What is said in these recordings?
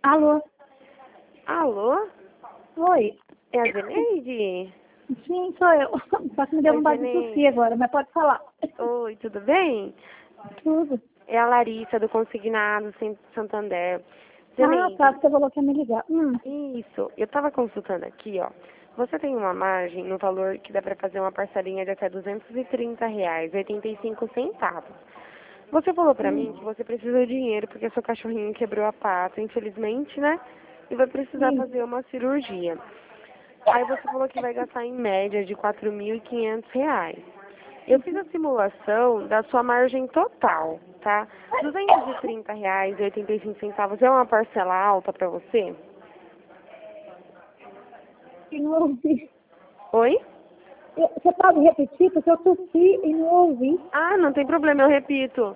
Alô? Alô? Oi. É a Zeneide? Sim, sou eu. Só que me deu Oi, vontade de Zeneide. tossir agora, mas pode falar. Oi, tudo bem? Tudo. É a Larissa do Consignado Santander. Ah, tá, Zeneide, você falou que ia me ligar. isso. Eu estava consultando aqui, ó. Você tem uma margem no valor que dá para fazer uma parcelinha de até R$ 230, 85 centavos. Você falou pra mim que você precisa de dinheiro porque seu cachorrinho quebrou a pata, infelizmente, né? E vai precisar Sim. fazer uma cirurgia. Aí você falou que vai gastar em média de R$ 4.500. Eu fiz a simulação da sua margem total, tá? R$ 230,85 é uma parcela alta para você? E não ouvi. Oi? Você pode repetir, porque eu tossi e não ouvi. Ah, não tem problema, eu repito.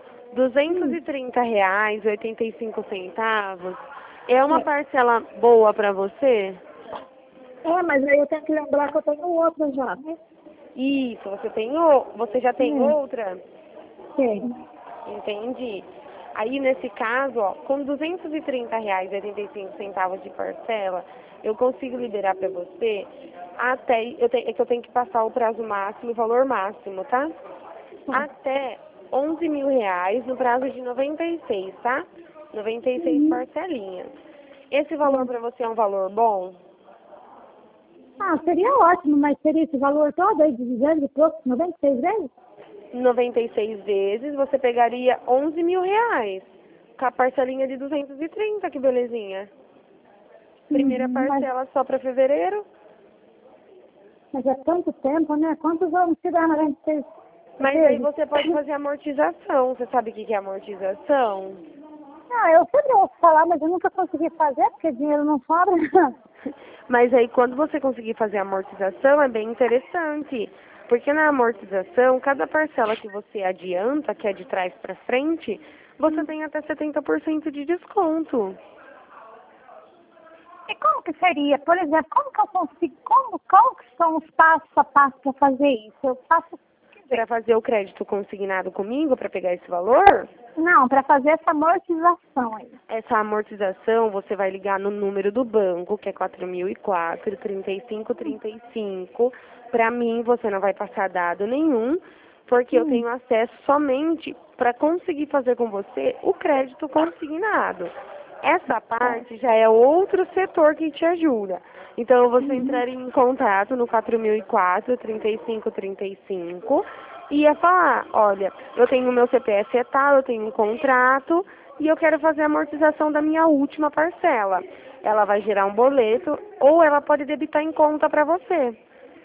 R$ 230,85 é uma parcela boa para você? Mas aí eu tenho que lembrar que eu tenho outra já, né? Isso, você já tem outra? Tem. Entendi. Aí, nesse caso, ó, com R$ 230,85 de parcela, eu consigo liberar para você até, é que eu tenho que passar o prazo máximo, o valor máximo, tá? Até R$ 11.000 no prazo de 96, tá? 96 parcelinhas. Esse valor para você é um valor bom? Ah, seria ótimo, mas seria esse valor todo aí, dividindo de pouco, 96 vezes? 96 vezes, você pegaria R$ 11.000. Com a parcelinha de 230, que belezinha. Primeira Mas parcela só para fevereiro. é tanto tempo, né? Quantos anos que dá 96 Mas aí vezes? você pode fazer amortização. Você sabe o que é amortização? Ah, eu sempre ouço falar, mas eu nunca consegui fazer, porque dinheiro não sobra. Mas aí quando você conseguir fazer a amortização é bem interessante. Porque na amortização, cada parcela que você adianta, que é de trás para frente, você tem até 70% de desconto. E como que seria? Por exemplo, como que eu consigo, qual que são os passos a passo para fazer isso? Eu faço, Para fazer o crédito consignado comigo, para pegar esse valor, não, para fazer essa amortização aí. essa amortização você vai ligar no número do banco, que é 4004 3535. Para mim, você não vai passar dado nenhum, porque eu tenho acesso somente para conseguir fazer com você o crédito consignado. Essa parte já é outro setor que te ajuda. Então, você entraria em contato no 4004 3535 e ia falar, olha, eu tenho meu CPF é tal, eu tenho um contrato e eu quero fazer a amortização da minha última parcela. Ela vai gerar um boleto ou ela pode debitar em conta para você.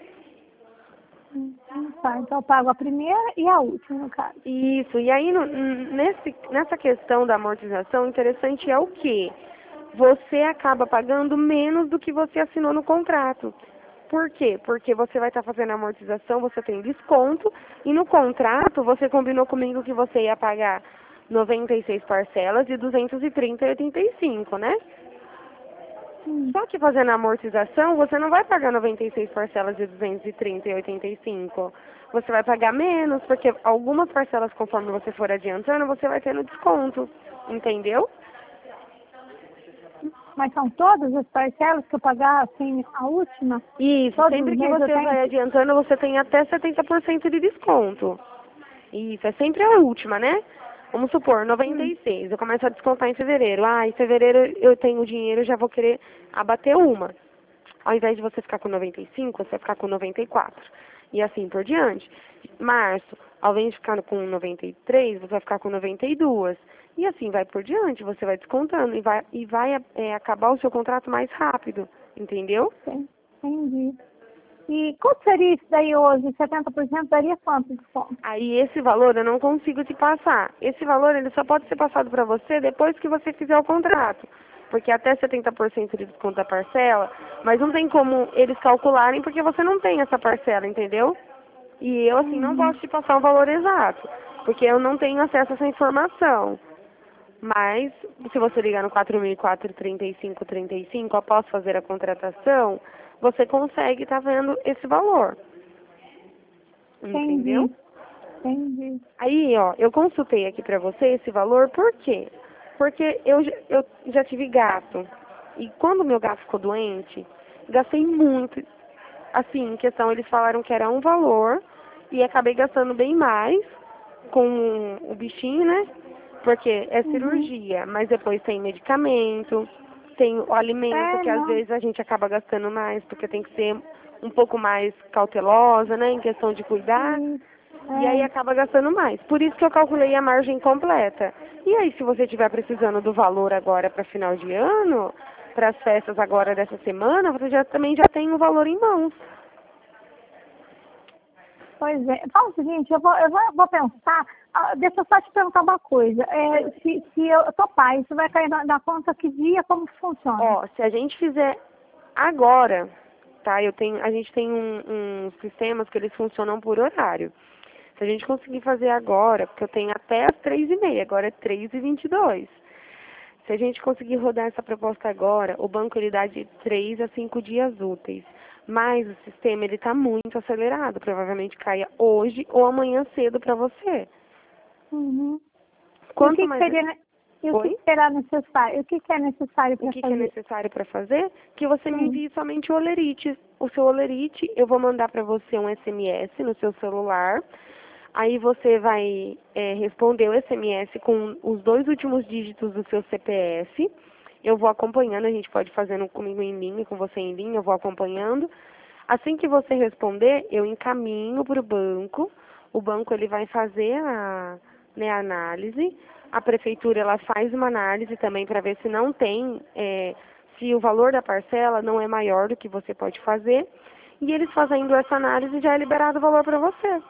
Tá, então eu pago a primeira e a última, no caso. Isso, e aí nessa questão da amortização, interessante é o quê? Você acaba pagando menos do que você assinou no contrato. Por quê? Porque você vai estar fazendo a amortização, você tem desconto, e no contrato você combinou comigo que você ia pagar 96 parcelas de 230,85, né? Só que fazendo a amortização, você não vai pagar 96 parcelas de 230,85. Você vai pagar menos, porque algumas parcelas, conforme você for adiantando, você vai tendo desconto. Entendeu? Mas são todas as parcelas que eu pagar, assim, a última? Isso, Todos sempre os que meses eu você tenho? vai adiantando, você tem até 70% de desconto. Isso, é sempre a última, né? Vamos supor, 96. Eu começo a descontar em fevereiro. Ah, em fevereiro eu tenho dinheiro, já vou querer abater uma. Ao invés de você ficar com 95, você vai ficar com 94. E assim por diante. Março, ao invés de ficar com 93, você vai ficar com 92. E assim vai por diante, você vai descontando e vai acabar o seu contrato mais rápido. Entendeu? Entendi. E quanto seria isso daí hoje? 70% daria quanto de desconto? Aí esse valor eu não consigo te passar. Esse valor ele só pode ser passado para você depois que você fizer o contrato. Porque até 70% de desconto da parcela, mas não tem como eles calcularem porque você não tem essa parcela, entendeu? E eu assim não posso te passar um valor exato, porque eu não tenho acesso a essa informação. Mas se você ligar no 4004 3535 após fazer a contratação, você consegue estar vendo esse valor. Entendeu? Entendi. Aí, ó, eu consultei aqui pra você esse valor, por quê? Porque eu já tive gato. E quando meu gato ficou doente, gastei muito. Assim, em questão, eles falaram que era um valor e acabei gastando bem mais com o bichinho, né? Porque é Uhum. cirurgia, mas depois tem medicamento, tem o alimento, É, que às não. vezes a gente acaba gastando mais, porque tem que ser um pouco mais cautelosa, né, em questão de cuidar. Isso. E aí É. acaba gastando mais. Por isso que eu calculei a margem completa. E aí, se você estiver precisando do valor agora para final de ano, para as festas agora dessa semana, você também já tem o valor em mãos. Pois é. Fala o seguinte, eu vou pensar. Deixa eu só te perguntar uma coisa. Se eu topar, isso vai cair na conta que dia, como que funciona? Ó, se a gente fizer agora, tá? A gente tem uns sistemas que eles funcionam por horário. Se a gente conseguir fazer agora, porque eu tenho até as 3h30, agora é 3h22. Se a gente conseguir rodar essa proposta agora, o banco ele dá de 3 a 5 dias úteis. Mas o sistema ele está muito acelerado, provavelmente caia hoje ou amanhã cedo para você. Uhum. E o Quanto que que mais. seria, e o que Oi? que será necessário? O que que é necessário O para que é fazer? necessário para fazer? Que você me Sim. envie somente o olerite. O seu olerite, eu vou mandar para você um SMS no seu celular. Aí você vai responder o SMS com os 2 últimos dígitos do seu CPF. Eu vou acompanhando, a gente pode fazer comigo em linha, com você em linha, eu vou acompanhando. Assim que você responder, eu encaminho para o banco. O banco ele vai fazer a análise. A prefeitura ela faz uma análise também para ver se não tem, se o valor da parcela não é maior do que você pode fazer. E eles fazendo essa análise já é liberado o valor para você.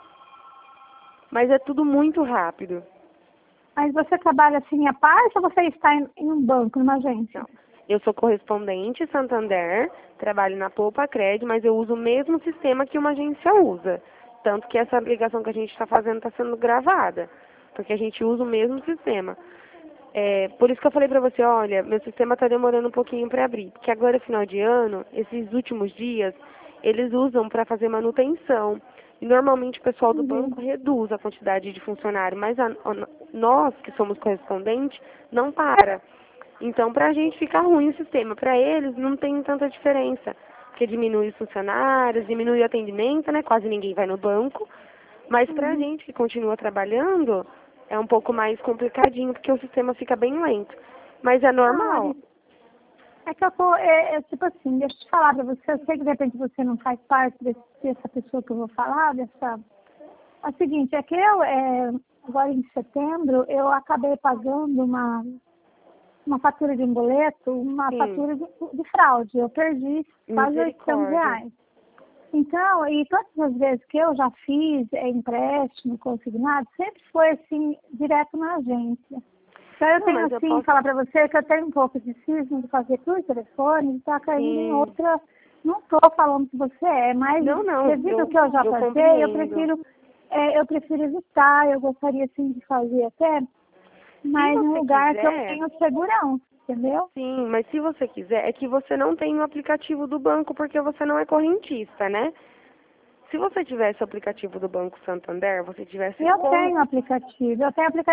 Mas é tudo muito rápido. Mas você trabalha assim à parte ou você está em um banco, numa agência? Não. Eu sou correspondente Santander, trabalho na Poupa Cred, mas eu uso o mesmo sistema que uma agência usa. Tanto que essa ligação que a gente está fazendo está sendo gravada, porque a gente usa o mesmo sistema. Por isso que eu falei para você, olha, meu sistema está demorando um pouquinho para abrir, porque agora é final de ano, esses últimos dias, eles usam para fazer manutenção. E normalmente o pessoal do Entendi. banco reduz a quantidade de funcionário, mas nós, que somos correspondentes, não para. Então, para a gente fica ruim o sistema. Para eles, não tem tanta diferença. Porque diminui os funcionários, diminui o atendimento, né? Quase ninguém vai no banco. Mas para a Uhum. gente que continua trabalhando, é um pouco mais complicadinho, porque o sistema fica bem lento. Mas é Não, normal. Larissa, é que eu tô, tipo assim, deixa eu te falar pra você, eu sei que de repente você não faz parte dessa pessoa que eu vou falar, É o seguinte, é que agora em setembro, eu acabei pagando uma fatura de um boleto, uma Sim, fatura de fraude. Eu perdi quase misericórdia. R$ 800. Então, e todas as vezes que eu já fiz empréstimo consignado, sempre foi assim, direto na agência. Então eu Não, tenho mas eu assim, posso. falar para você que eu tenho um pouco de cisma de fazer por telefone, está caindo em Sim. outra. Não estou falando que você mas Não, não, devido ao que eu já eu passei, compreendo. eu prefiro evitar, eu gostaria assim de fazer até, Se mas num você lugar que eu quiser, tenho segurança, entendeu? sim, mas se você quiser, é que você não tem o aplicativo do banco porque você não é correntista, né? Se você tivesse o aplicativo do Banco Santander, você tivesse Eu como tenho aplicativo,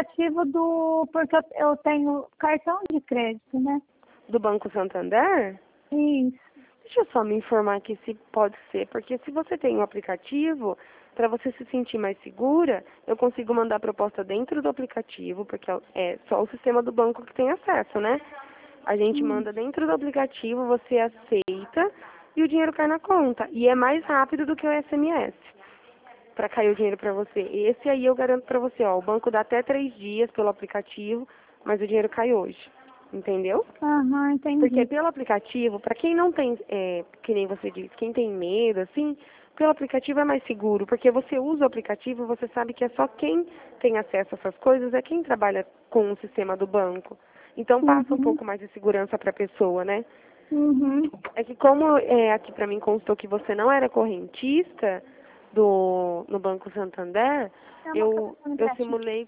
porque eu tenho cartão de crédito, né? do Banco Santander, Isso. deixa eu só me informar aqui se pode ser, porque se você tem um aplicativo, para você se sentir mais segura, eu consigo mandar a proposta dentro do aplicativo, porque é só o sistema do banco que tem acesso, né? A gente Hum. manda dentro do aplicativo, você aceita e o dinheiro cai na conta. E é mais rápido do que o SMS para cair o dinheiro para você. Esse aí eu garanto para você, ó, o banco dá até 3 dias pelo aplicativo, mas o dinheiro cai hoje. Entendeu? Aham, Porque entendi. pelo aplicativo, para quem não tem, que nem você disse, quem tem medo, assim, pelo aplicativo é mais seguro, porque você usa o aplicativo, você sabe que é só quem tem acesso a essas coisas, é quem trabalha com o sistema do banco. Então passa um Uhum, pouco mais de segurança para a pessoa, né? uhum. É que como aqui para mim constou que você não era correntista no Banco Santander, É uma eu, cartão de eu empréstimo. simulei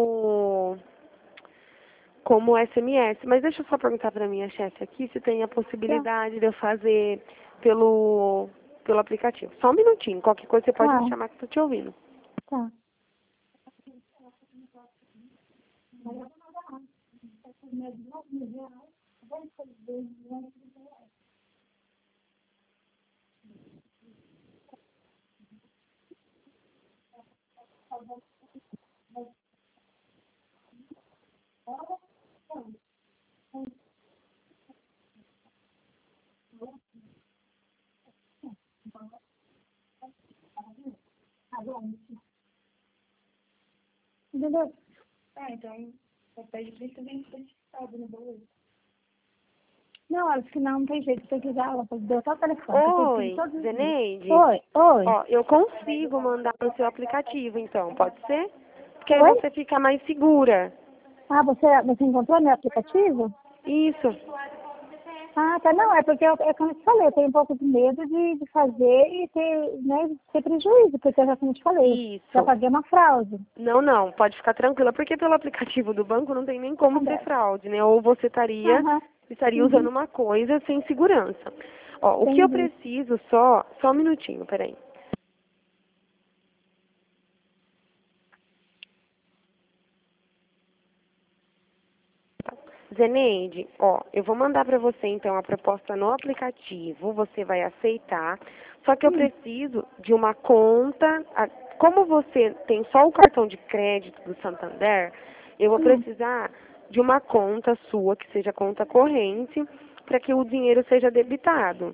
como SMS. Mas deixa eu só perguntar para minha chefe aqui se tem a Tá, possibilidade de eu fazer pelo aplicativo. Só um minutinho, qualquer coisa você pode me tá, chamar que eu tô te ouvindo. tá. Entendeu? Então, papel de jeito também certificado no boleto. Não, ela disse que não tem jeito de pesquisar. Ela deu só o telefone. Oi, Zeneide? Oi. Ó, eu consigo mandar no seu aplicativo, então, pode ser? Porque aí Oi? você fica mais segura. Ah, você encontrou meu aplicativo? Isso. Ah, tá. Não, é porque como eu te falei, eu tenho um pouco de medo de fazer e ter prejuízo, porque eu já, como eu te falei, Isso. já paguei uma fraude. Não, pode ficar tranquila, porque pelo aplicativo do banco não tem nem como ser fraude, né? Ou você estaria usando uma coisa sem segurança. Ó, o que eu preciso só um minutinho, peraí. Zeneide, ó, eu vou mandar para você então a proposta no aplicativo, você vai aceitar, só que eu preciso de uma conta, como você tem só o cartão de crédito do Santander, eu vou precisar de uma conta sua, que seja conta corrente, para que o dinheiro seja debitado.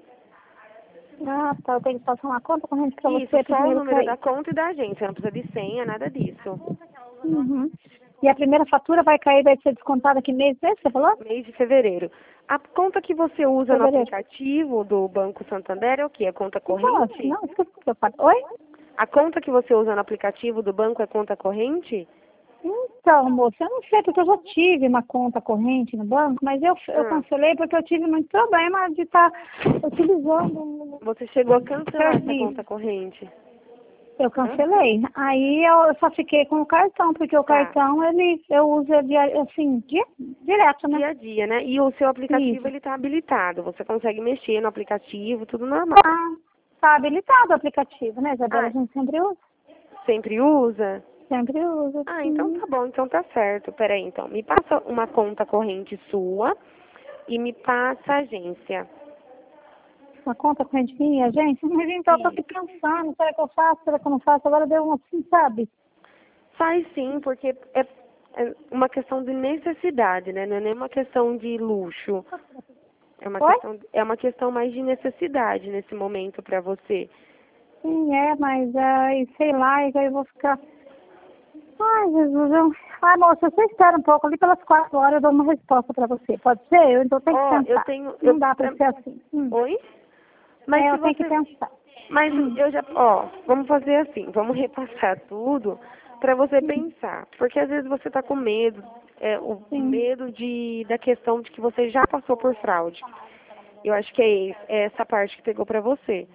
Ah, tá. Eu tenho que passar uma conta corrente pra Isso, você pro só o dinheiro número cair. da conta e da agência, não precisa de senha, nada disso. Uhum. E a primeira fatura vai ser descontada que mês mesmo, você falou? Mês de fevereiro. A conta que você usa no Fevereiro. aplicativo do Banco Santander é o quê? É conta Nossa, corrente? não, esqueci que eu faço. Oi? A conta que você usa no aplicativo do banco é conta corrente? Então, moça, eu não sei, porque eu já tive uma conta corrente no banco, mas eu cancelei porque eu tive muito problema de estar utilizando Você chegou a cancelar essa serviço. conta corrente? Eu cancelei. Aí eu só fiquei com o cartão, porque o cartão eu uso direto, né? Dia a dia, né? E o seu aplicativo, Isso. ele tá habilitado. Você consegue mexer no aplicativo, tudo normal. Ah, tá habilitado o aplicativo, né, Isabela? A gente sempre usa. Sempre usa? Sempre usa. Ah, então tá bom, então tá certo. Peraí, então. Me passa uma conta corrente sua e me passa a agência. Uma conta corrente minha, gente? Mas então eu tô aqui pensando, será que eu faço, será que eu não faço? Agora deu assim, sabe? Faz sim, porque é uma questão de necessidade, né? Não é nem uma questão de luxo. É uma questão mais de necessidade nesse momento para você. Sim, mas aí, sei lá, aí eu vou ficar... Ai, Jesus, ai, moça, você espera um pouco, ali pelas 4 horas eu dou uma resposta pra você, pode ser? Eu então tenho que pensar. Não dá pra ser assim. Oi? Mas eu tenho que pensar. Mas eu já, vamos fazer assim, vamos repassar tudo para você pensar, porque às vezes você está com medo, medo da questão de que você já passou por fraude. Eu acho que é essa parte que pegou para você.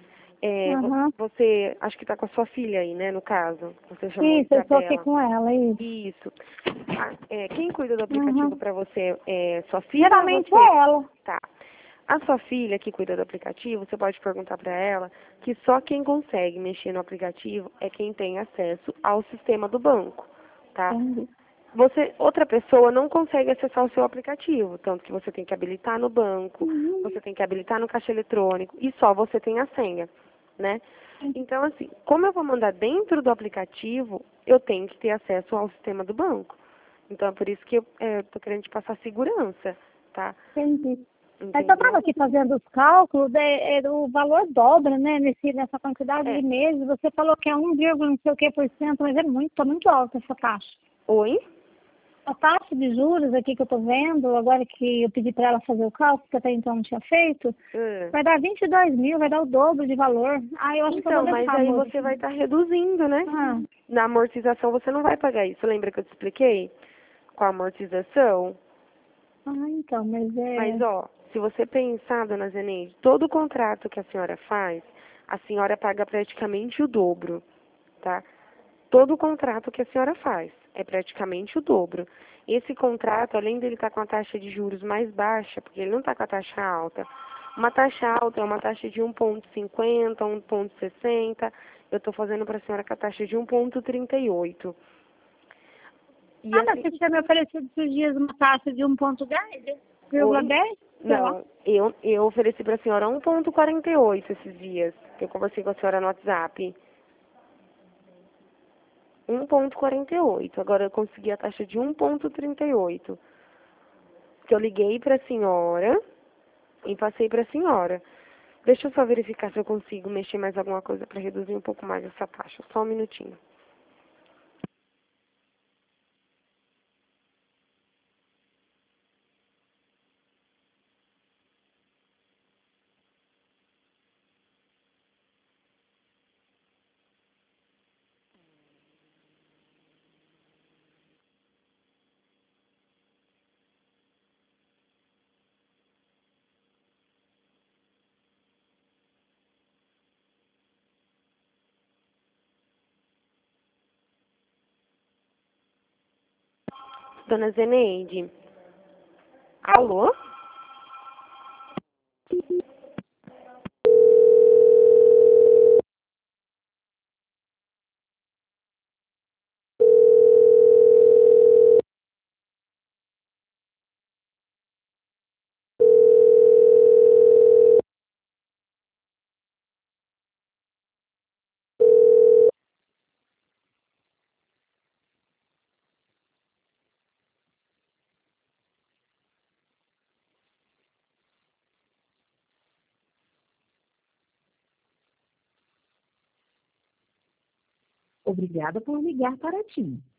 Você, acho que está com a sua filha aí, né, no caso. Você chamou Isso, eu estou aqui Isabela. com ela, isso. Isso. Quem cuida do aplicativo para você é sua filha? Geralmente ou você? é ela. Tá. A sua filha que cuida do aplicativo, você pode perguntar para ela que só quem consegue mexer no aplicativo é quem tem acesso ao sistema do banco, tá? Entendi. Outra pessoa não consegue acessar o seu aplicativo, tanto que você tem que habilitar no banco, você tem que habilitar no caixa eletrônico e só você tem a senha, né? Então, assim, como eu vou mandar dentro do aplicativo, eu tenho que ter acesso ao sistema do banco. Então, é por isso que eu tô querendo te passar segurança, tá? Entendi. Mas eu estava aqui fazendo os cálculos, o valor dobra, né, nessa quantidade de meses. Você falou que é 1, não sei o que por cento, mas tá muito alta essa taxa. Oi? A taxa de juros aqui que eu estou vendo, agora que eu pedi para ela fazer o cálculo, que até então não tinha feito, vai dar 22 mil, vai dar o dobro de valor. Eu acho que eu vou deixar, mas aí você vai estar reduzindo, né? Na amortização você não vai pagar isso. Lembra que eu te expliquei? Com a amortização? Então, mas Mas, se você pensar, dona Zeneide, todo contrato que a senhora faz, a senhora paga praticamente o dobro, tá? Todo contrato que a senhora faz é praticamente o dobro. Esse contrato, além dele estar com a taxa de juros mais baixa, porque ele não está com a taxa alta, uma taxa alta é uma taxa de 1,50, 1,60, eu estou fazendo para a senhora com a taxa de 1,38. E Mas assim, você tinha me oferecido esses dias uma taxa de 1,10? Oi? 10? Não, eu ofereci para a senhora 1,48 esses dias, que eu conversei com a senhora no WhatsApp. 1,48. Agora eu consegui a taxa de 1,38. Que eu liguei para a senhora e passei para a senhora. Deixa eu só verificar se eu consigo mexer mais alguma coisa para reduzir um pouco mais essa taxa. Só um minutinho. Dona Zeneide? Alô? Obrigada por ligar para a TIM.